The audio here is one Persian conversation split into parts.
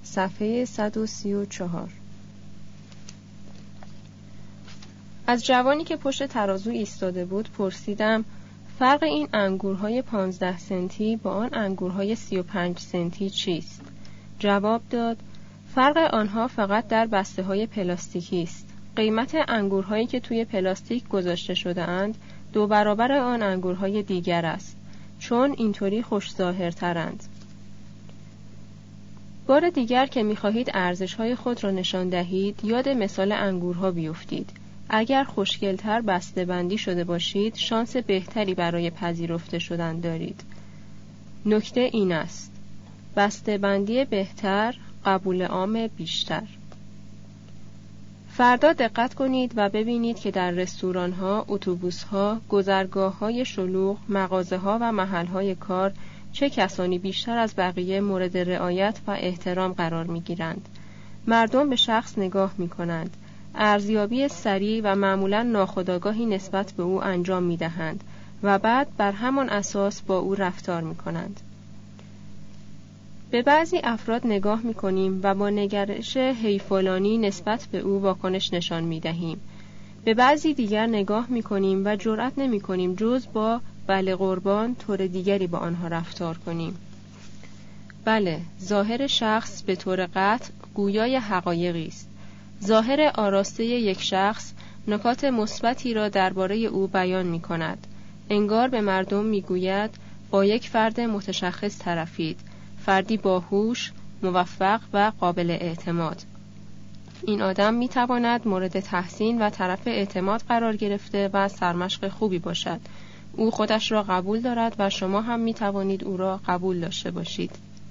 صفحه 134. از جوانی که پشت ترازو ایستاده بود پرسیدم فرق این انگورهای 15 سنتی با آن انگورهای 35 سنتی چیست؟ جواب داد فرق آنها فقط در بسته‌های پلاستیکی است. قیمت انگورهایی که توی پلاستیک گذاشته شده اند 2 برابر آن انگورهای دیگر است، چون اینطوری خوش ظاهرترند. بار دیگر که می‌خواهید ارزش‌های خود را نشان دهید، یاد مثال انگورها بیفتید. اگر خوشگل‌تر بسته‌بندی شده باشید، شانس بهتری برای پذیرفته شدن دارید. نکته این است: بسته‌بندی بهتر، قبول عام بیشتر. فردا دقت کنید و ببینید که در رستوران‌ها، اتوبوس‌ها، گذرگاه‌های شلوغ، مغازه‌ها و محل‌های کار چه کسانی بیشتر از بقیه مورد رعایت و احترام قرار می‌گیرند. مردم به شخص نگاه می‌کنند، ارزیابی سریع و معمولاً ناخودآگاهی نسبت به او انجام می‌دهند و بعد بر همان اساس با او رفتار می‌کنند. به بعضی افراد نگاه می‌کنیم و با نگرش هی فلانی نسبت به او واکنش نشان می‌دهیم. به بعضی دیگر نگاه می‌کنیم و جرأت نمی‌کنیم جز با بله قربان طور دیگری با آنها رفتار کنیم. بله، ظاهر شخص به طور قطع گویای حقایقی است. ظاهر آراسته یک شخص نکات مثبتی را درباره او بیان می‌کند. انگار به مردم می‌گوید با یک فرد متشخص طرفید، فردی باهوش، موفق و قابل اعتماد. این آدم می‌تواند مورد تحسین و طرف اعتماد قرار گرفته و سرمشق خوبی باشد. او خودش را قبول دارد و شما هم می‌توانید او را قبول داشته باشید.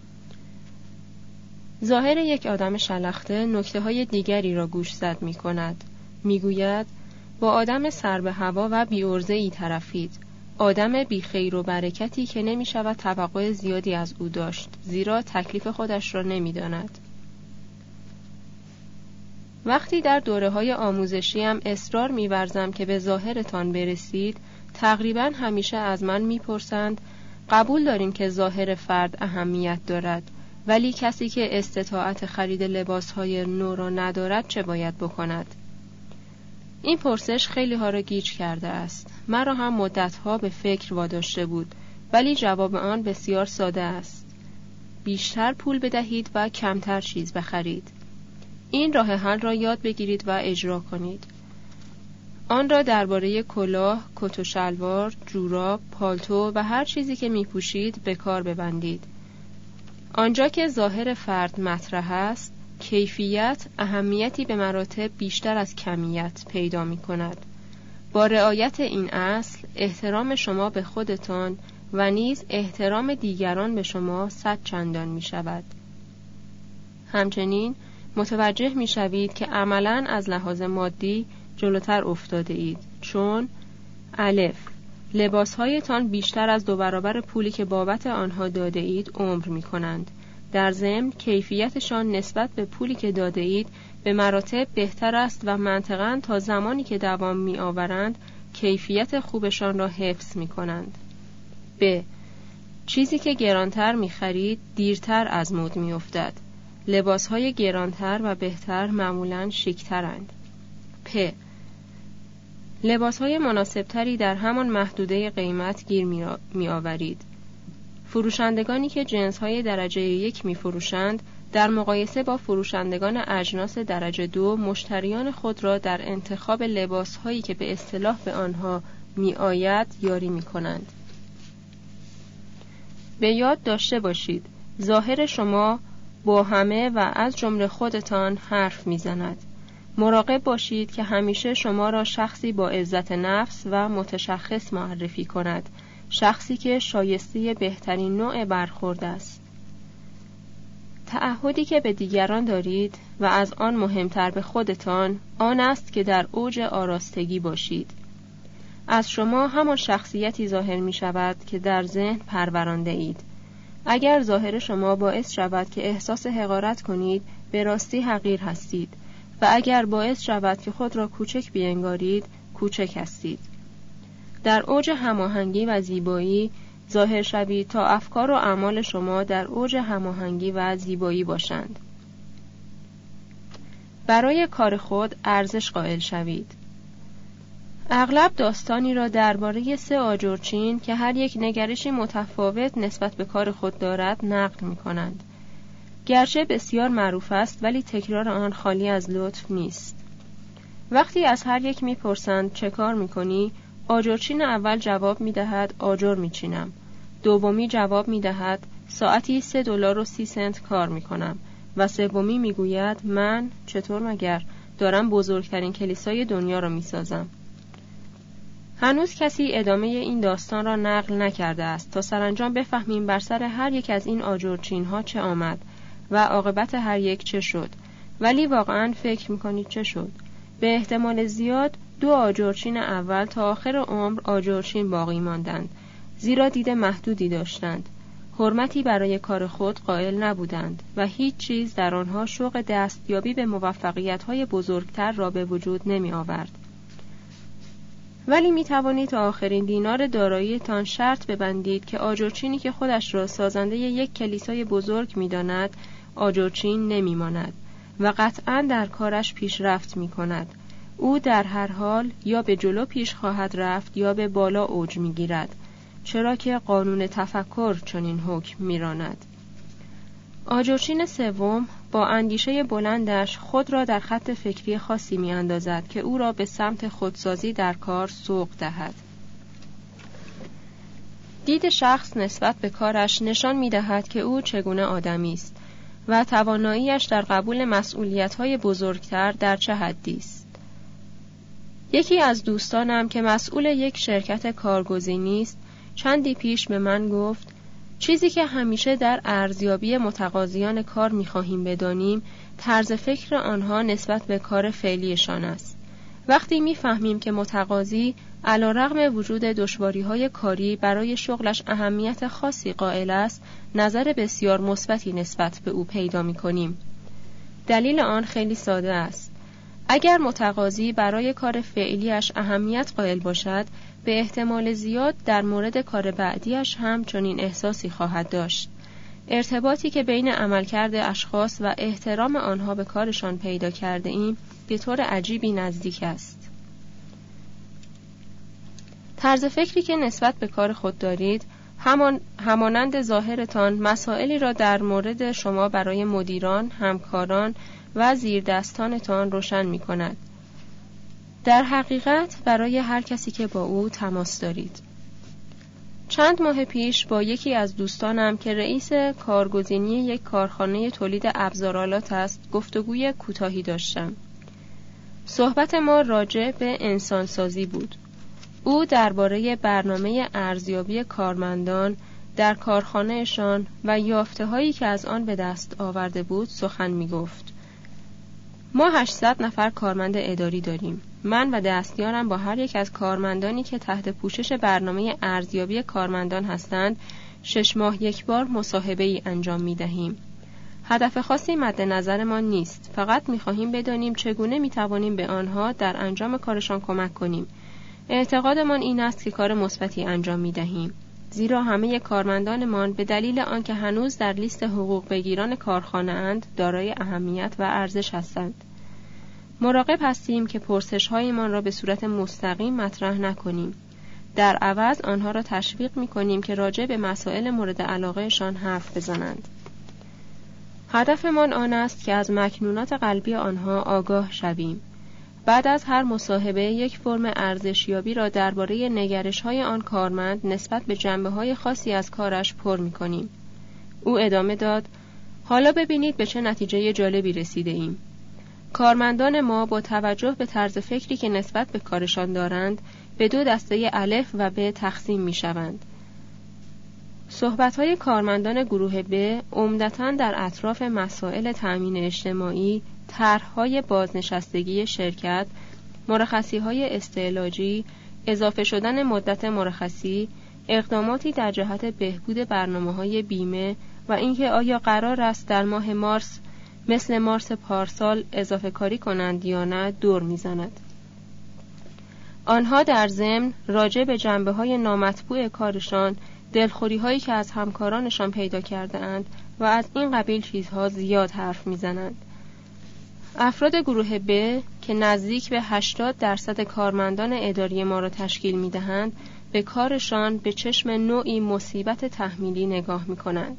ظاهر یک آدم شلخته نکته‌های دیگری را گوشزد می‌کند. می‌گوید با آدم سر به هوا و بی‌عرضه‌ای طرفید. آدم بی خیر و برکتی که نمی‌شود توقع زیادی از او داشت، زیرا تکلیف خودش را نمی‌داند. وقتی در دوره‌های آموزشی هم اصرار می‌ورزم که به ظاهرتان برسید، تقریباً همیشه از من می‌پرسند قبول داریم که ظاهر فرد اهمیت دارد، ولی کسی که استطاعت خرید لباس‌های نو را ندارد چه باید بکند؟ این پرسش خیلی ها را گیج کرده است. مرا هم مدت‌ها به فکر واداشته بود، ولی جواب آن بسیار ساده است. بیشتر پول بدهید و کمتر چیز بخرید. این راه حل را یاد بگیرید و اجرا کنید. آن را درباره کلاه، کت و شلوار، جوراب، پالتو و هر چیزی که می‌پوشید به کار ببندید. آنجا که ظاهر فرد مطرح است، کیفیت اهمیتی به مراتب بیشتر از کمیت پیدا می‌کند. با رعایت این اصل، احترام شما به خودتان و نیز احترام دیگران به شما 100 چندان می‌شود. همچنین متوجه می‌شوید که عملاً از لحاظ مادی جلوتر افتاده اید، چون الف لباسهایتان بیشتر از 2 برابر پولی که بابت آنها داده اید عمر می کنند. در ضمن کیفیتشان نسبت به پولی که داده اید به مراتب بهتر است و منطقاً تا زمانی که دوام می آورند کیفیت خوبشان را حفظ می کنند. ب. چیزی که گرانتر می خرید دیرتر از مد می افتد. لباسهای گرانتر و بهتر معمولاً شیکترند. پ. لباسهای مناسبتری در همان محدوده قیمت گیر می آورید. فروشندگانی که جنسهای درجه 1 می فروشند در مقایسه با فروشندگان اجناس درجه 2 مشتریان خود را در انتخاب لباسهایی که به اصطلاح به آنها می آید یاری می کنند. به یاد داشته باشید ظاهر شما با همه و از جمله خودتان حرف می زند. مراقب باشید که همیشه شما را شخصی با عزت نفس و متشخص معرفی کند، شخصی که شایسته بهترین نوع برخورد است. تعهدی که به دیگران دارید و از آن مهمتر به خودتان آن است که در اوج آراستگی باشید. از شما همان شخصیتی ظاهر می شود که در ذهن پرورانده اید. اگر ظاهر شما باعث شود که احساس حقارت کنید، به راستی حقیر هستید. و اگر باعث شود که خود را کوچک بینگارید، کوچک هستید. در اوج هماهنگی و زیبایی ظاهر شوید تا افکار و اعمال شما در اوج هماهنگی و زیبایی باشند. برای کار خود ارزش قائل شوید. اغلب داستانی را درباره 3 آجرچین که هر یک نگرشی متفاوت نسبت به کار خود دارد نقل می‌کنند. گرچه بسیار معروف است ولی تکرار آن خالی از لطف نیست. وقتی از هر یک می‌پرسند چه کار می‌کنی، آجرچین اول جواب می‌دهد آجر می‌چینم. دومی جواب می‌دهد ساعتی $3.30 کار می‌کنم و سومی می‌گوید من چطور مگر دارم بزرگترین کلیسای دنیا را می‌سازم. هنوز کسی ادامه این داستان را نقل نکرده است تا سرانجام بفهمیم بر سر هر یک از این آجرچین‌ها چه آمد و عاقبت هر یک چه شد. ولی واقعاً فکر می‌کنید چه شد؟ به احتمال زیاد 2 آجرچین اول تا آخر عمر آجرچین باقی ماندند، زیرا دید محدودی داشتند. حرمتی برای کار خود قائل نبودند و هیچ چیز در آنها شوق دستیابی به موفقیت‌های بزرگتر را به وجود نمی آورد. ولی می توانید تا آخرین دینار داراییتان شرط ببندید که آجرچینی که خودش را سازنده یک کلیسای بزرگ می داند آجرچین نمی ماند و قطعاً در کارش پیشرفت می کند. او در هر حال یا به جلو پیش خواهد رفت یا به بالا اوج می گیرد، چرا که قانون تفکر چنین حکم می راند. آجرچین سوم با اندیشه بلندش خود را در خط فکری خاصی می اندازد که او را به سمت خودسازی در کار سوق دهد. دید شخص نسبت به کارش نشان می دهد که او چگونه آدمی است و تواناییش در قبول مسئولیت‌های بزرگتر در چه حدی است. یکی از دوستانم که مسئول یک شرکت کارگزینی است چندی پیش به من گفت چیزی که همیشه در ارزیابی متقاضیان کار می‌خواهیم بدانیم طرز فکر آنها نسبت به کار فعلیشان است. وقتی می‌فهمیم که متقاضی علی‌رغم وجود دشواری‌های کاری برای شغلش اهمیت خاصی قائل است، نظر بسیار مثبتی نسبت به او پیدا می‌کنیم. دلیل آن خیلی ساده است. اگر متقاضی برای کار فعلیش اهمیت قائل باشد، به احتمال زیاد در مورد کار بعدیش هم چنین احساسی خواهد داشت. ارتباطی که بین عملکرد اشخاص و احترام آنها به کارشان پیدا کرده ایم به طور عجیبی نزدیک است. طرز فکری که نسبت به کار خود دارید همانند ظاهرتان مسائلی را در مورد شما برای مدیران، همکاران و زیردستانتان روشن می کند. در حقیقت برای هر کسی که با او تماس دارید. چند ماه پیش با یکی از دوستانم که رئیس کارگزینی یک کارخانه تولید ابزارآلات است گفتگوی کوتاهی داشتم. صحبت ما راجع به انسانسازی بود. او درباره برنامه ارزیابی کارمندان در کارخانهشان و یافته‌هایی که از آن به دست آورده بود سخن می گفت. ما 800 نفر کارمند اداری داریم. من و دستیارم با هر یک از کارمندانی که تحت پوشش برنامه ارزیابی کارمندان هستند 6 ماه یک بار مصاحبه‌ای انجام می دهیم. هدف خاصی مد نظرمان نیست، فقط می خواهیم بدانیم چگونه می توانیم به آنها در انجام کارشان کمک کنیم. اعتقادمان این است که کار مثبتی انجام می دهیم، زیرا همه کارمندانمان به دلیل آنکه هنوز در لیست حقوق بگیران کارخانه اند دارای اهمیت و ارزش هستند. مراقب هستیم که پرسش‌هایمان را به صورت مستقیم مطرح نکنیم. در عوض آنها را تشویق می‌کنیم که راجع به مسائل مورد علاقهشان حرف بزنند. هدفمان آن است که از مکنونات قلبی آنها آگاه شویم. بعد از هر مصاحبه یک فرم ارزشیابی را درباره نگرش‌های آن کارمند نسبت به جنبه‌های خاصی از کارش پر می‌کنیم. او ادامه داد: حالا ببینید به چه نتیجه جالبی رسیده ایم. کارمندان ما با توجه به طرز فکری که نسبت به کارشان دارند به 2 دسته الف و ب تقسیم می‌شوند. صحبت‌های کارمندان گروه ب عمدتاً در اطراف مسائل تأمین اجتماعی، طرح‌های بازنشستگی شرکت، مرخصی‌های استعلاجی، اضافه شدن مدت مرخصی، اقداماتی در جهت بهبود برنامه‌های بیمه و اینکه آیا قرار است در ماه مارس مثل مارس پارسال اضافه کاری کنند یا نه دور می‌زند. آنها در ضمن راجع به جنبه‌های نامطبوع کارشان، دلخوری‌هایی که از همکارانشان پیدا کرده‌اند و از این قبیل چیزها زیاد حرف می‌زنند. افراد گروه ب که نزدیک به 80% کارمندان اداری ما را تشکیل می‌دهند، به کارشان به چشم نوعی مصیبت تحمیلی نگاه می‌کنند.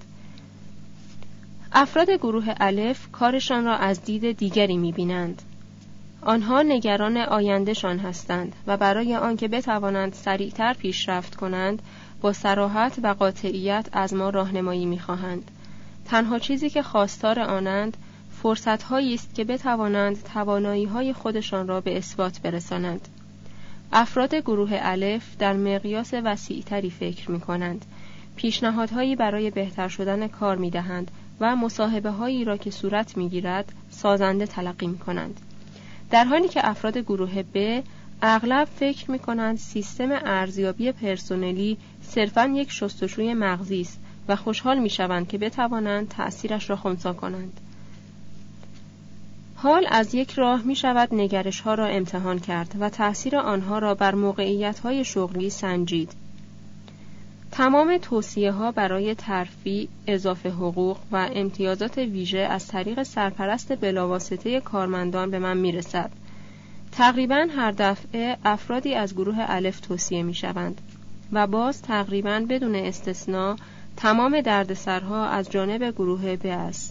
افراد گروه الف کارشان را از دید دیگری می‌بینند. آنها نگران آیندهشان هستند و برای آنکه بتوانند سریعتر پیشرفت کنند، با صراحت و قاطعیت از ما راهنمایی می‌خواهند. تنها چیزی که خواستار آنند فرصت‌هایی است که بتوانند توانایی‌های خودشان را به اثبات برسانند. افراد گروه الف در مقیاس وسیع‌تری فکر می‌کنند. پیشنهادهایی برای بهتر شدن کار می‌دهند و مصاحبه‌هایی را که صورت می‌گیرد سازنده تلقی می‌کنند. در حالی که افراد گروه ب اغلب فکر می‌کنند سیستم ارزیابی پرسنلی صرفاً یک شستشوی مغزی است و خوشحال می‌شوند که بتوانند تأثیرش را خنثی کنند. حال از یک راه می‌شود نگرش‌ها را امتحان کرد و تأثیر آنها را بر موقعیت‌های شغلی سنجید. تمام توصیه‌ها برای ترفیع، اضافه حقوق و امتیازات ویژه از طریق سرپرست بلاواسطه کارمندان به من می‌رسد. تقریباً هر دفعه افرادی از گروه الف توصیه می‌شوند و باز تقریباً بدون استثناء تمام دردسرها از جانب گروه ب است.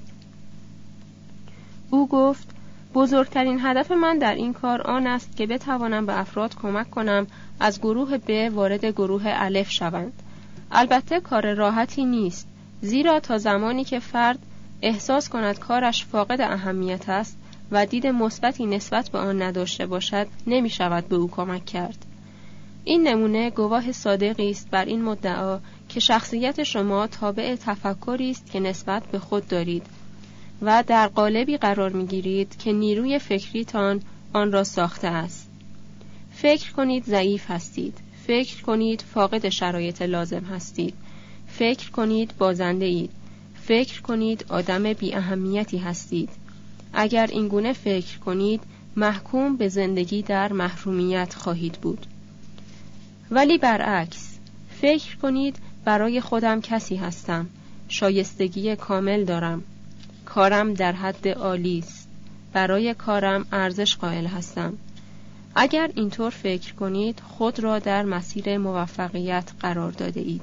او گفت: بزرگترین هدف من در این کار آن است که بتوانم به افراد کمک کنم از گروه ب وارد گروه الف شوند. البته کار راحتی نیست، زیرا تا زمانی که فرد احساس کند کارش فاقد اهمیت است و دید مثبتی نسبت به آن نداشته باشد، نمی شود به او کمک کرد. این نمونه گواه صادقی است بر این مدعا که شخصیت شما تابع تفکری است که نسبت به خود دارید و در قالبی قرار می‌گیرید که نیروی فکریتان آن را ساخته است. فکر کنید ضعیف هستید، فکر کنید فاقد شرایط لازم هستید، فکر کنید بازنده اید، فکر کنید آدم بی اهمیتی هستید. اگر این گونه فکر کنید، محکوم به زندگی در محرومیت خواهید بود. ولی برعکس، فکر کنید برای خودم کسی هستم، شایستگی کامل دارم، کارم در حد عالی است، برای کارم ارزش قائل هستم. اگر اینطور فکر کنید، خود را در مسیر موفقیت قرار داده اید.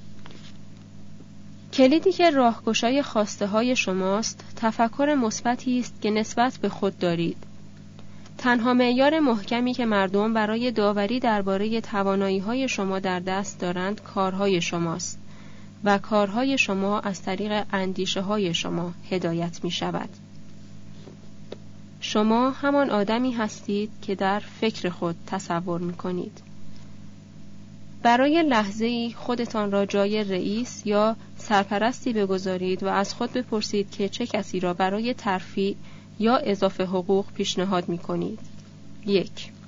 کلیدی که راهگشای خواسته های شماست، تفکر مثبتی است که نسبت به خود دارید. تنها معیار محکمی که مردم برای داوری درباره توانایی‌های شما در دست دارند، کارهای شماست و کارهای شما از طریق اندیشه‌های شما هدایت می‌شود. شما همان آدمی هستید که در فکر خود تصور می‌کنید. برای لحظه‌ای خودتان را جای رئیس یا سرپرستی بگذارید و از خود بپرسید که چه کسی را برای ترفیع یا اضافه حقوق پیشنهاد می‌کنید. 1.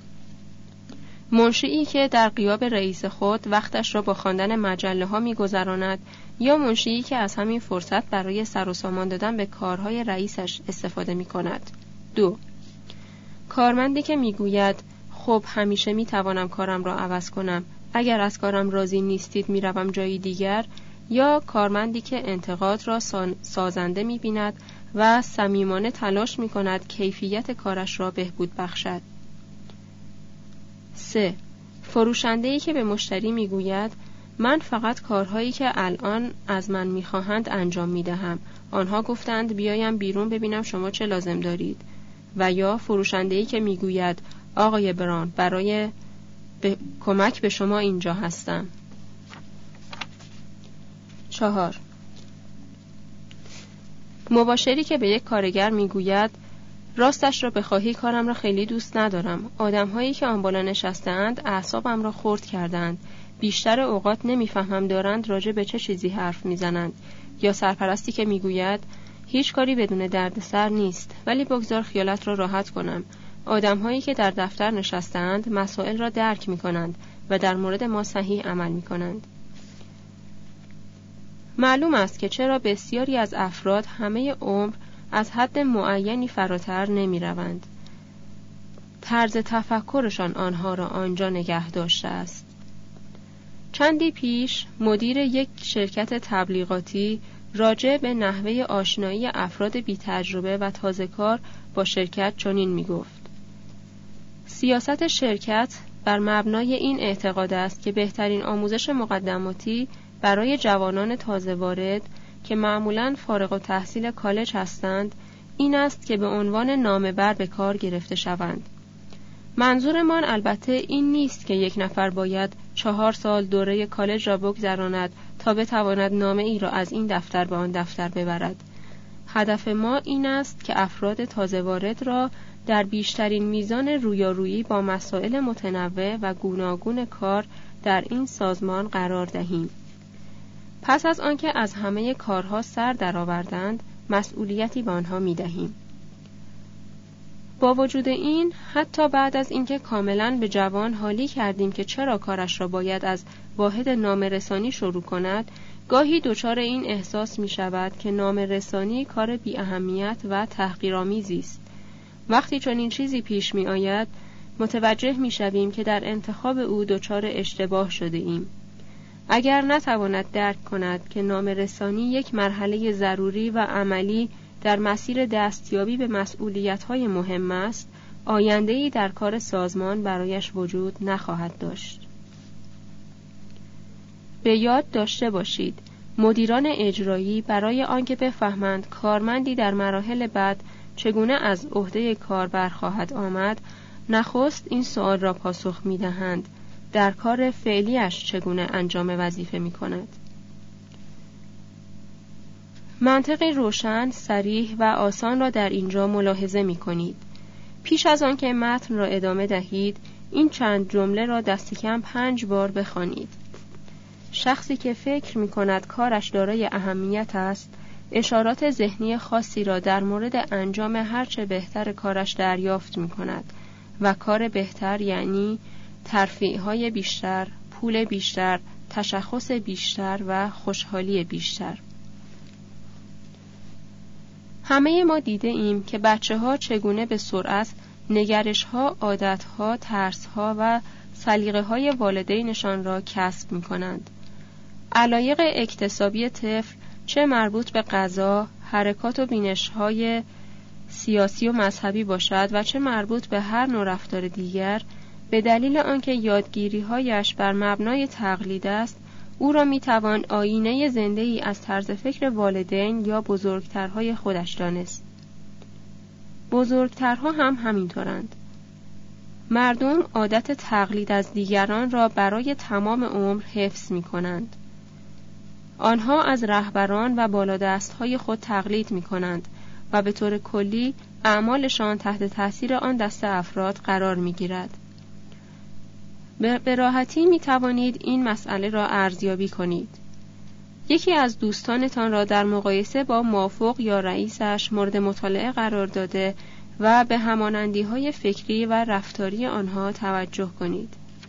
منشئی که در غیاب رئیس خود وقتش را با خواندن مجله‌ها می‌گذراند یا منشئی که از همین فرصت برای سر و سامان دادن به کارهای رئیسش استفاده می‌کند. 2. کارمندی که می‌گوید خب همیشه می‌توانم کارم را عوض کنم، اگر از کارم راضی نیستید می‌روم جایی دیگر، یا کارمندی که انتقاد را سازنده می‌بیند و صمیمانه تلاش می‌کند کیفیت کارش را بهبود بخشد. 3. فروشنده‌ای که به مشتری می‌گوید من فقط کارهایی که الان از من می‌خواهند انجام می‌دهم. آنها گفتند بیایم بیرون ببینم شما چه لازم دارید. و یا فروشنده‌ای که می‌گوید آقای بران برای کمک به شما اینجا هستم. 4. مباشری که به یک کارگر میگوید راستش را بخواهی کارم را خیلی دوست ندارم. آدم‌هایی که آن بالا نشسته‌اند اعصابم را خرد کردند. بیشتر اوقات نمیفهمم دارند راجع به چه چیزی حرف میزنند. یا سرپرستی که میگوید هیچ کاری بدون دردسر نیست، ولی بگذار خیالت را راحت کنم. آدم‌هایی که در دفتر نشسته‌اند مسائل را درک می‌کنند و در مورد ما صحیح عمل می‌کنند. معلوم است که چرا بسیاری از افراد همه عمر از حد معینی فراتر نمی‌روند. طرز تفکرشان آنها را آنجا نگه داشته است. چندی پیش مدیر یک شرکت تبلیغاتی راجع به نحوه آشنایی افراد بی تجربه و تازه‌کار با شرکت چنین می‌گفت: سیاست شرکت بر مبنای این اعتقاد است که بهترین آموزش مقدماتی برای جوانان تازه وارد که معمولاً فارغ التحصیل کالج هستند این است که به عنوان نامه‌بر به کار گرفته شوند. منظورمان البته این نیست که یک نفر باید 4 سال دوره کالج را بگذراند تا بتواند نامه ای را از این دفتر به آن دفتر ببرد. هدف ما این است که افراد تازه وارد را در بیشترین میزان رویارویی با مسائل متنوع و گوناگون کار در این سازمان قرار دهیم. پس از آنکه از همه کارها سر درآوردند، مسئولیتی به آنها می‌دهیم. با وجود این، حتی بعد از اینکه کاملاً به جوان حالی کردیم که چرا کارش را باید از واحد نامه‌رسانی شروع کند، گاهی دچار این احساس می‌شود که نامه‌رسانی کار بی اهمیت و تحقیرآمیزی است. وقتی چنین چیزی پیش می‌آید، متوجه می‌شویم که در انتخاب او دچار اشتباه شده ایم. اگر نتواند درک کند که نامه‌رسانی یک مرحله ضروری و عملی در مسیر دستیابی به مسئولیت‌های مهم است، آینده‌ای در کار سازمان برایش وجود نخواهد داشت. به یاد داشته باشید، مدیران اجرایی برای آنکه بفهمند کارمندی در مراحل بعد چگونه از عهده کار برخواهد آمد، نخست این سؤال را پاسخ می‌دهند: در کار فعلیش چگونه انجام وظیفه می‌کند؟ منطقی روشن، صریح و آسان را در اینجا ملاحظه می‌کنید. پیش از آن که متن را ادامه دهید، این چند جمله را دست کم 5 بار بخوانید. شخصی که فکر می‌کند کارش دارای اهمیت است، اشارات ذهنی خاصی را در مورد انجام هرچه بهتر کارش دریافت می‌کند و کار بهتر یعنی ترفیع‌های بیشتر، پول بیشتر، تشخص بیشتر و خوشحالی بیشتر. همه ما دیده ایم که بچه‌ها چگونه به سرعت نگرش‌ها، عادت‌ها، ترس‌ها و سلیقه‌های والدینشان را کسب می‌کنند. علایق اکتسابی طفل، چه مربوط به غذا، حرکات و بینش‌های سیاسی و مذهبی باشد و چه مربوط به هر نوع رفتار دیگر، به دلیل آنکه یادگیری‌هایش بر مبنای تقلید است، او را می‌توان آینه زنده‌ای از طرز فکر والدین یا بزرگترهای خودش دانست. بزرگترها هم همینطورند. مردم عادت تقلید از دیگران را برای تمام عمر حفظ می‌کنند. آنها از رهبران و بالادست‌های خود تقلید می‌کنند و به طور کلی اعمالشان تحت تأثیر آن دسته افراد قرار می‌گیرد. به راحتی می توانید این مسئله را ارزیابی کنید. یکی از دوستانتان را در مقایسه با مافوق یا رئیسش مورد مطالعه قرار داده و به همانندی‌های فکری و رفتاری آنها توجه کنید.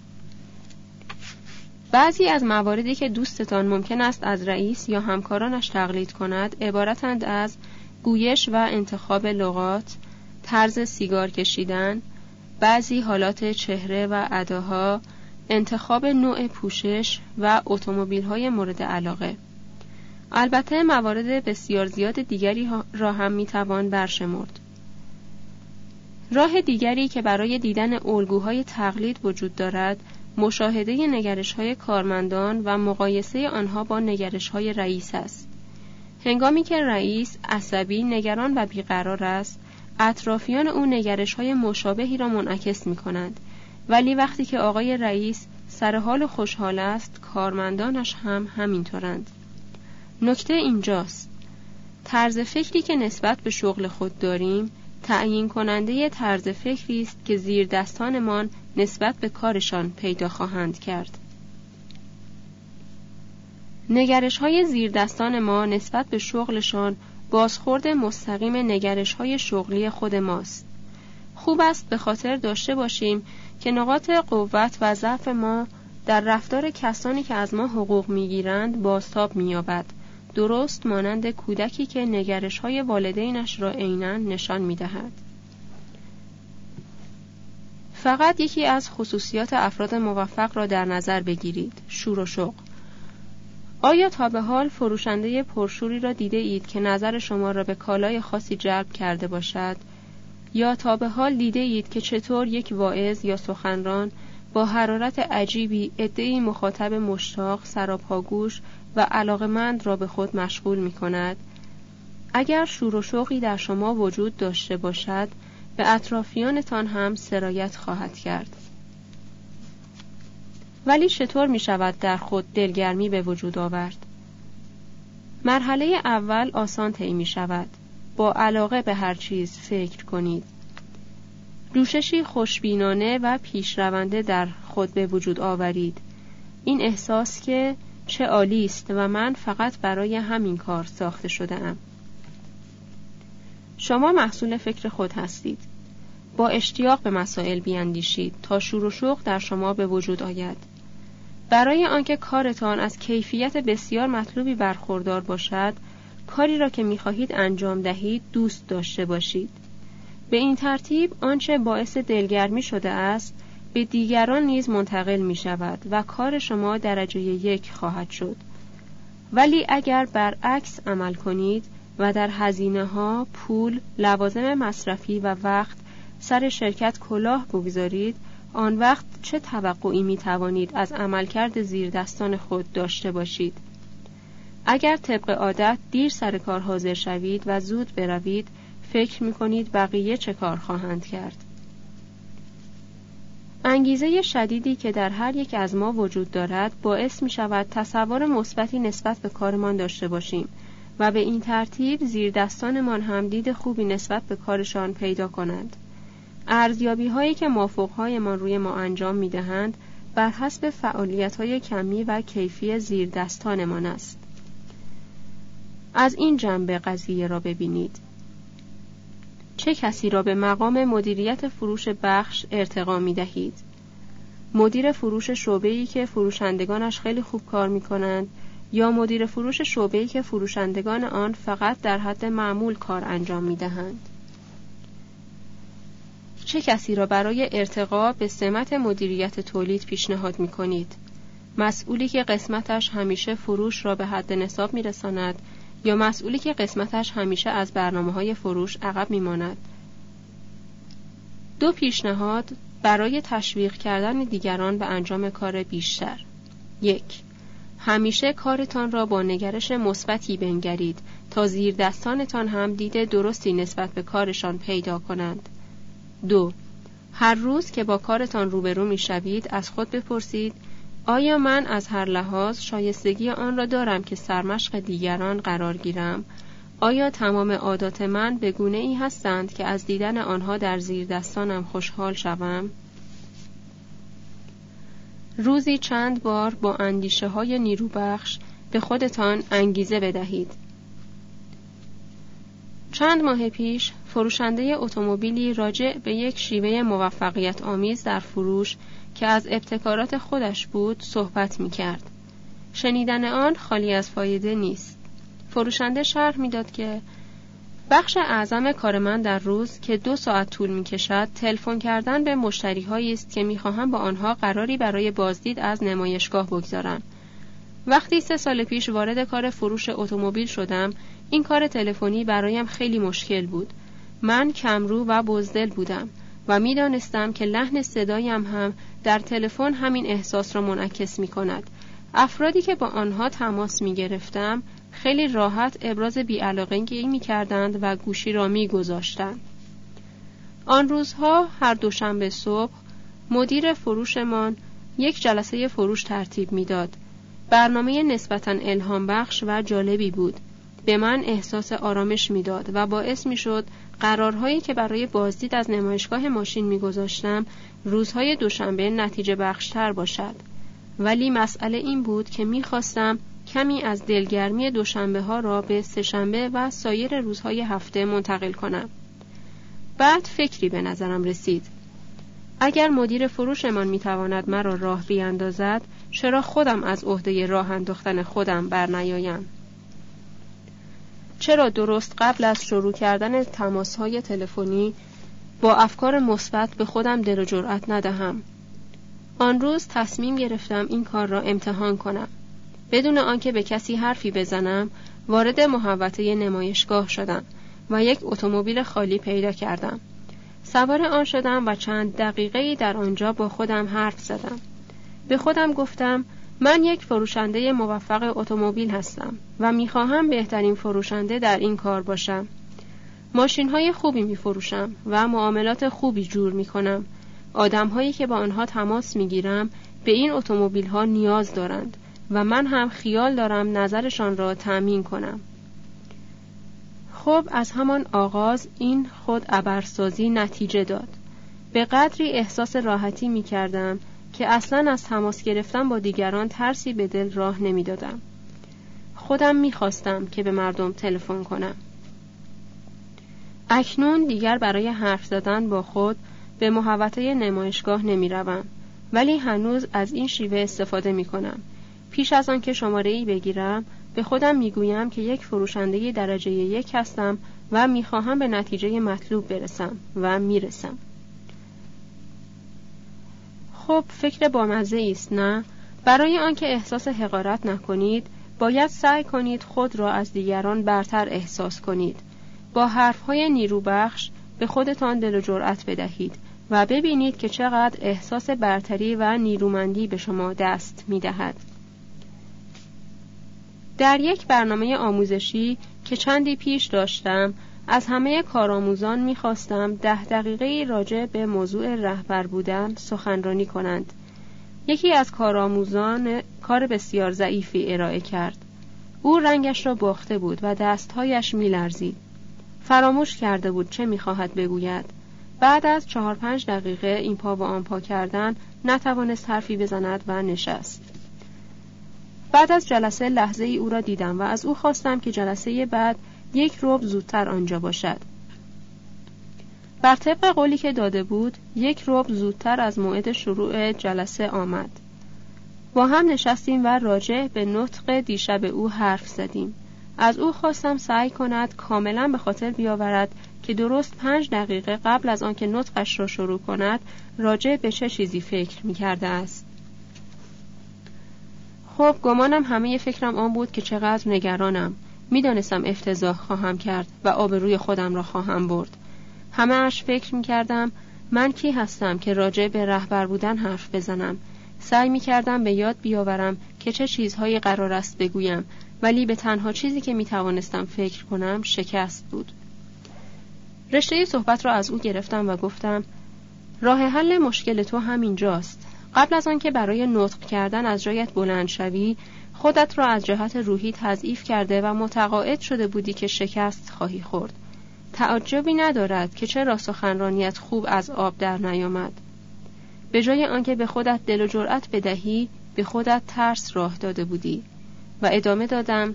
بعضی از مواردی که دوستتان ممکن است از رئیس یا همکارانش تقلید کند عبارتند از گویش و انتخاب لغات، طرز سیگار کشیدن، بعضی حالات چهره و اداها، انتخاب نوع پوشش و اتومبیل‌های مورد علاقه. البته موارد بسیار زیاد دیگری را هم میتوان برشمرد. راه دیگری که برای دیدن الگوهای تقلید وجود دارد، مشاهده نگرش‌های کارمندان و مقایسه آنها با نگرش‌های رئیس است. هنگامی که رئیس عصبی، نگران و بیقرار است، اطرافیان او نگرش‌های مشابهی را منعکس می‌کنند، ولی وقتی که آقای رئیس سرحال و خوشحال است، کارمندانش هم همینطورند. نکته اینجاست: طرز فکری که نسبت به شغل خود داریم، تعیین کننده طرز فکری است که زیر دستانمان نسبت به کارشان پیدا خواهند کرد. نگرش‌های زیر دستان ما نسبت به شغلشان بازخورد مستقیم نگرش‌های شغلی خود ماست. خوب است به خاطر داشته باشیم که نقاط قوت و ضعف ما در رفتار کسانی که از ما حقوق می‌گیرند بازتاب می‌یابد، درست مانند کودکی که نگرش‌های والدینش را عیناً نشان می‌دهد. فقط یکی از خصوصیات افراد موفق را در نظر بگیرید: شور و شوق. آیا تا به حال فروشنده پرشوری را دیده اید که نظر شما را به کالای خاصی جلب کرده باشد؟ یا تا به حال دیده اید که چطور یک واعظ یا سخنران با حرارت عجیبی عده‌ای مخاطب مشتاق، سراپاگوش و علاقمند را به خود مشغول می کند؟ اگر شور و شوقی در شما وجود داشته باشد، به اطرافیانتان هم سرایت خواهد کرد. ولی چطور می شود در خود دلگرمی به وجود آورد؟ مرحله اول آسان طی می شود. با علاقه به هر چیز فکر کنید. جوششی خوشبینانه و پیشرونده در خود به وجود آورید. این احساس که چه عالی است و من فقط برای همین کار ساخته شده ام. شما محصول فکر خود هستید. با اشتیاق به مسائل بیاندیشید تا شور و شوق در شما به وجود آید. برای آنکه کارتان از کیفیت بسیار مطلوبی برخوردار باشد، کاری را که می‌خواهید انجام دهید دوست داشته باشید. به این ترتیب آنچه باعث دلگرمی شده است به دیگران نیز منتقل می شود و کار شما درجه 1 خواهد شد. ولی اگر برعکس عمل کنید و در هزینه‌ها، پول، لوازم مصرفی و وقت سر شرکت کلاه بگذارید، آن وقت چه توقعی می توانید از عملکرد زیردستان خود داشته باشید؟ اگر طبق عادت دیر سر کار حاضر شوید و زود بروید، فکر می کنید بقیه چه کار خواهند کرد؟ انگیزه شدیدی که در هر یک از ما وجود دارد باعث می شود تصور مثبتی نسبت به کارمان داشته باشیم و به این ترتیب زیردستانمان هم دید خوبی نسبت به کارشان پیدا کنند. ارزیابی هایی که مافوق‌هایمان روی ما انجام می دهند بر حسب فعالیت های کمی و کیفی زیردستانمان است. از این جنبه قضیه را ببینید. چه کسی را به مقام مدیریت فروش بخش ارتقا می دهید؟ مدیر فروش شعبه‌ای که فروشندگانش خیلی خوب کار می کنند یا مدیر فروش شعبه‌ای که فروشندگان آن فقط در حد معمول کار انجام می دهند؟ چه کسی را برای ارتقا به سمت مدیریت تولید پیشنهاد می کنید؟ مسئولی که قسمتش همیشه فروش را به حد نصاب می رساند یا مسئولی که قسمتش همیشه از برنامه‌های فروش عقب می‌ماند؟ دو پیشنهاد برای تشویق کردن دیگران به انجام کار بیشتر. 1. همیشه کارتان را با نگرش مثبتی بنگرید تا زیر دستانتان هم دید درستی نسبت به کارشان پیدا کنند. 2. هر روز که با کارتان روبرو می‌شوید از خود بپرسید آیا من از هر لحاظ شایستگی آن را دارم که سرمشق دیگران قرار گیرم؟ آیا تمام عادات من به گونه ای هستند که از دیدن آنها در زیر دستانم خوشحال شوم؟ روزی چند بار با اندیشه های نیروبخش به خودتان انگیزه بدهید. چند ماه پیش فروشنده اتومبیلی راجع به یک شیوه موفقیت آمیز در فروش که از ابتکارات خودش بود صحبت می کرد. شنیدن آن خالی از فایده نیست. فروشنده شرح می داد که بخش اعظم کار من در روز که 2 ساعت طول می کشد تلفن کردن به مشتری هایی است که می خواهم با آنها قراری برای بازدید از نمایشگاه بگذارم. وقتی 3 سال پیش وارد کار فروش اتومبیل شدم این کار تلفنی برایم خیلی مشکل بود. من کمرو و بزدل بودم و می دانستم که لحن صدایم هم در تلفن همین احساس را منعکس می کند. افرادی که با آنها تماس می گرفتم خیلی راحت ابراز بی‌علاقگی می کردند و گوشی را می گذاشتند. آن روزها هر دوشنبه صبح مدیر فروشمان یک جلسه فروش ترتیب می داد. برنامه نسبتاً الهام بخش و جالبی بود. به من احساس آرامش می داد و باعث می شد قرارهایی که برای بازدید از نمایشگاه ماشین می گذاشتم روزهای دوشنبه نتیجه بخشتر باشد. ولی مسئله این بود که می خواستم کمی از دلگرمی دوشنبه ها را به سه‌شنبه و سایر روزهای هفته منتقل کنم. بعد فکری به نظرم رسید. اگر مدیر فروشمان می تواند مرا راه بیاندازد، چرا خودم از عهده راه انداختن خودم برنیایم؟ چرا درست قبل از شروع کردن تماس‌های تلفنی با افکار مثبت به خودم دل و جرأت ندهم؟ آن روز تصمیم گرفتم این کار را امتحان کنم. بدون آنکه به کسی حرفی بزنم وارد محوطه نمایشگاه شدم و یک اتومبیل خالی پیدا کردم. سوار آن شدم و چند دقیقه‌ای در آنجا با خودم حرف زدم. به خودم گفتم من یک فروشنده موفق اتومبیل هستم و می‌خواهم بهترین فروشنده در این کار باشم. ماشین‌های خوبی می‌فروشم و معاملات خوبی جور می‌کنم. آدم‌هایی که با آنها تماس می‌گیرم به این اتومبیل‌ها نیاز دارند و من هم خیال دارم نظرشان را تأمین کنم. خب از همان آغاز این خود ابرسازی نتیجه داد. به قدری احساس راحتی می‌کردم که اصلاً از تماس گرفتن با دیگران ترسی به دل راه نمی‌دادم. خودم می‌خواستم که به مردم تلفن کنم. اکنون دیگر برای حرف زدن با خود به محوطه نمایشگاه نمی‌روم، ولی هنوز از این شیوه استفاده می‌کنم. پیش از آن که شماره‌ای بگیرم به خودم می‌گویم که یک فروشنده درجه 1 هستم و می‌خواهم به نتیجه مطلوب برسم و میرسم. خب فکر بامزه است نه؟ برای آنکه احساس حقارت نکنید باید سعی کنید خود را از دیگران برتر احساس کنید. با حرف‌های نیروبخش به خودتان دل و جرأت بدهید و ببینید که چقدر احساس برتری و نیرومندی به شما دست می‌دهد. در یک برنامه آموزشی که چندی پیش داشتم از همه کارآموزان می‌خواستم 10 دقیقه‌ای راجع به موضوع رهبر بودن سخنرانی کنند. یکی از کارآموزان کار بسیار ضعیفی ارائه کرد. او رنگش را باخته بود و دستهایش می‌لرزید. فراموش کرده بود چه می‌خواهد بگوید. بعد از 4-5 دقیقه این پا و آن پا کردن نتوانست حرفی بزند و نشست. بعد از جلسه لحظه‌ای او را دیدم و از او خواستم که جلسه بعد 1 ربع زودتر آنجا باشد. بر طبق قولی که داده بود 1 ربع زودتر از موعد شروع جلسه آمد. با هم نشستیم و راجع به نطق دیشب او حرف زدیم. از او خواستم سعی کند کاملا به خاطر بیاورد که درست 5 دقیقه قبل از آنکه نطقش را شروع کند راجع به چه چیزی فکر می‌کرده است. خب گمانم همه فکرم آن بود که چقدر نگرانم. می‌دانستم افتضاح خواهم کرد و آبروی خودم را خواهم برد. همه‌اش فکر می‌کردم من کی هستم که راجع به رهبر بودن حرف بزنم. سعی می‌کردم به یاد بیاورم که چه چیزهایی قرار است بگویم، ولی به تنها چیزی که می‌توانستم فکر کنم شکست بود. رشته صحبت را از او گرفتم و گفتم راه حل مشکل تو همینجاست. قبل از آن که برای نطق کردن از جایت بلند شوی خودت را از جهت روحی تضعیف کرده و متقاعد شده بودی که شکست خواهی خورد. تعجبی ندارد که چرا سخنرانیت خوب از آب در نیامد. به جای آنکه به خودت دل و جرأت بدهی به خودت ترس راه داده بودی. و ادامه دادم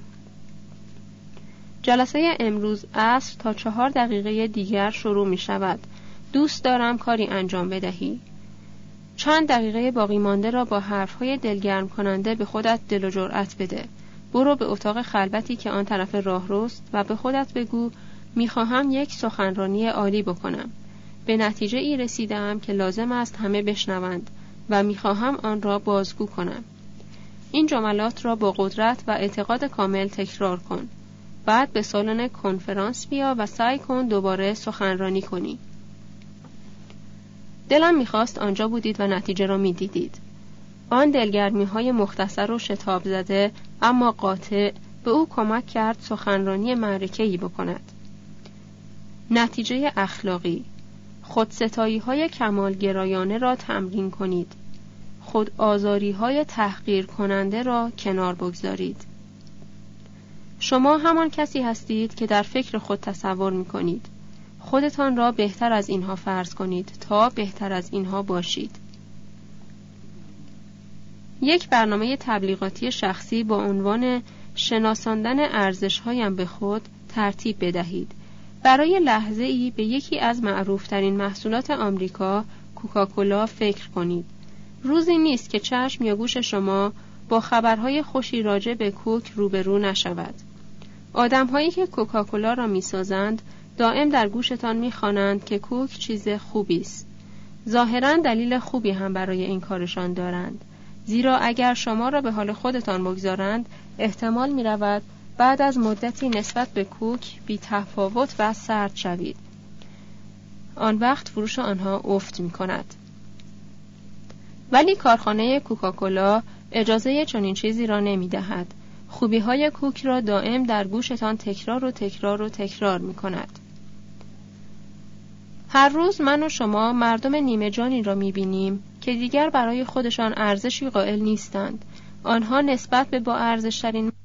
جلسه امروز عصر تا 4 دقیقه دیگر شروع می شود. دوست دارم کاری انجام بدهی. چند دقیقه باقی مانده را با حرفهای دلگرم کننده به خودت دل و جرأت بده. برو به اتاق خلوتی که آن طرف راه روست و به خودت بگو میخواهم یک سخنرانی عالی بکنم. به نتیجه ای رسیدم که لازم است همه بشنوند و میخواهم آن را بازگو کنم. این جملات را با قدرت و اعتقاد کامل تکرار کن. بعد به سالن کنفرانس بیا و سعی کن دوباره سخنرانی کنی. دلم میخواست آنجا بودید و نتیجه را میدیدید. آن دلگرمی‌های مختصر و شتاب زده اما قاطع به او کمک کرد سخنرانی معرکه‌ای بکند. نتیجه اخلاقی: خودستایی‌های کمالگرایانه را تمرین کنید. خود آزاری‌های تحقیر کننده را کنار بگذارید. شما همان کسی هستید که در فکر خود تصور می‌کنید. خودتان را بهتر از اینها فرض کنید تا بهتر از اینها باشید. یک برنامه تبلیغاتی شخصی با عنوان شناساندن ارزش‌هایم به خود ترتیب بدهید. برای لحظه‌ای به یکی از معروف‌ترین محصولات آمریکا، کوکاکولا، فکر کنید. روزی نیست که چشم یا گوش شما با خبرهای خوشی راجع به کوک روبرو نشود. آدم‌هایی که کوکاکولا را می‌سازند دائم در گوشتان می‌خوانند که کوک چیز خوبی است. ظاهراً دلیل خوبی هم برای این کارشان دارند. زیرا اگر شما را به حال خودتان بگذارند احتمال می رود بعد از مدتی نسبت به کوک بی تفاوت و سرد شوید. آن وقت فروش آنها افت می کند. ولی کارخانه کوکاکولا اجازه چنین چیزی را نمی دهد. خوبی های کوک را دائم در گوشتان تکرار و تکرار و تکرار می کند. هر روز من و شما مردم نیمه جانی را می بینیم که دیگر برای خودشان ارزشی قائل نیستند. آنها نسبت به با ارزش‌ترین